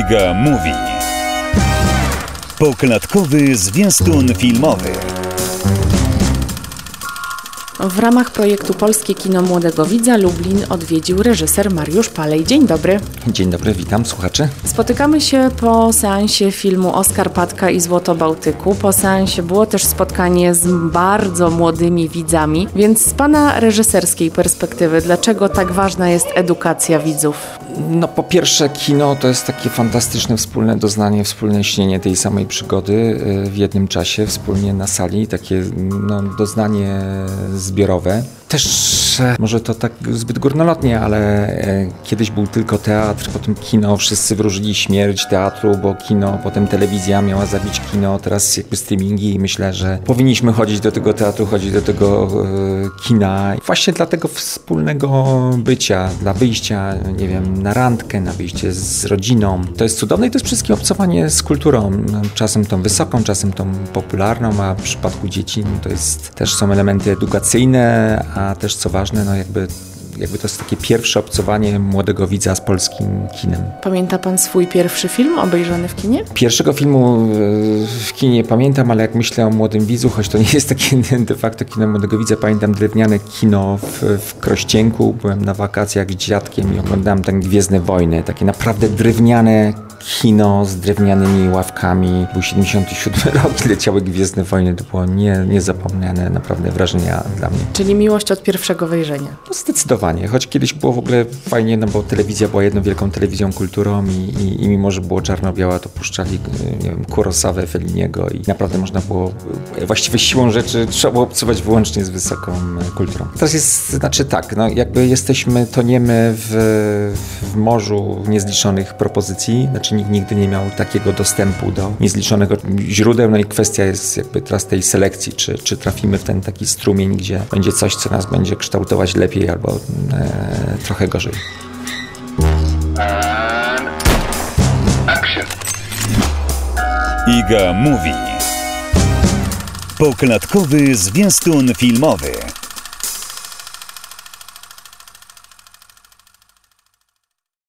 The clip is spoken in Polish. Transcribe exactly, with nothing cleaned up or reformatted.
Iga Mówi. Poklatkowy zwiastun filmowy. W ramach projektu Polskie Kino Młodego Widza Lublin odwiedził reżyser Mariusz Palej. Dzień dobry. Dzień dobry, witam słuchaczy. Spotykamy się po seansie filmu Oskar Patka i Złoto Bałtyku. Po seansie było też spotkanie z bardzo młodymi widzami, więc z pana reżyserskiej perspektywy, dlaczego tak ważna jest edukacja widzów? No po pierwsze, kino to jest takie fantastyczne wspólne doznanie, wspólne śnienie tej samej przygody w jednym czasie, wspólnie na sali, takie no, doznanie zbiorowe. Też może to tak zbyt górnolotnie, ale kiedyś był tylko teatr, potem kino, wszyscy wróżyli śmierć teatru, bo kino, potem telewizja miała zabić kino, teraz jakby streamingi i myślę, że powinniśmy chodzić do tego teatru, chodzić do tego e, kina. Właśnie dla tego wspólnego bycia, dla wyjścia, nie wiem, na randkę, na wyjście z rodziną. To jest cudowne i to jest przede wszystkim obcowanie z kulturą, czasem tą wysoką, czasem tą popularną, a w przypadku dzieci no to jest, też są elementy edukacyjne, a też co ważne, no jakby, jakby to jest takie pierwsze obcowanie młodego widza z polskim kinem. Pamięta pan swój pierwszy film obejrzany w kinie? Pierwszego filmu w kinie pamiętam, ale jak myślę o młodym widzu, choć to nie jest takie de facto kino młodego widza, pamiętam drewniane kino w, w Krościenku. Byłem na wakacjach z dziadkiem i oglądałem ten Gwiezdne Wojny, takie naprawdę drewniane kino z drewnianymi ławkami. Był siedemdziesiąty siódmy rok i leciały Gwiezdne Wojny. To było nie, niezapomniane naprawdę wrażenia dla mnie. Czyli miłość od pierwszego wejrzenia? No zdecydowanie. Choć kiedyś było w ogóle fajnie, no bo telewizja była jedną wielką telewizją kulturą i, i, i mimo, że było czarno-biała, to puszczali, nie wiem, Kurosawę, Felliniego i naprawdę można było, właściwie siłą rzeczy trzeba było obcować wyłącznie z wysoką kulturą. Teraz jest, znaczy tak, no jakby jesteśmy, toniemy w, w morzu niezliczonych propozycji, znaczy nikt nigdy nie miał takiego dostępu do niezliczonych źródeł, no i kwestia jest jakby teraz tej selekcji, czy, czy trafimy w ten taki strumień, gdzie będzie coś, co nas będzie kształtować lepiej albo e, trochę gorzej. Iga Mówi. Poklatkowy zwiastun filmowy.